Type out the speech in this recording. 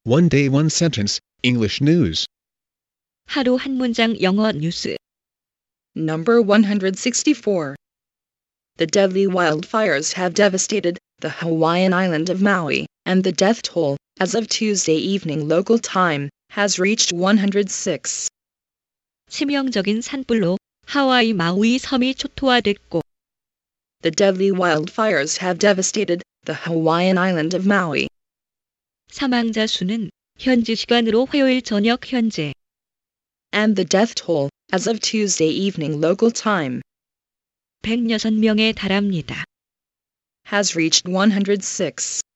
One day one sentence, English news. 하루 한 문장 영어 뉴스. Number 164. The deadly wildfires have devastated the Hawaiian island of Maui, and the death toll, as of Tuesday evening local time, has reached 106. 치명적인 산불로 하와이 마우이 섬이 초토화됐고 The deadly wildfires have devastated the Hawaiian island of Maui. 사망자 수는 현지 시간으로 화요일 저녁 현재 And the death toll, as of Tuesday evening local time, 106명에 달합니다. has reached 106.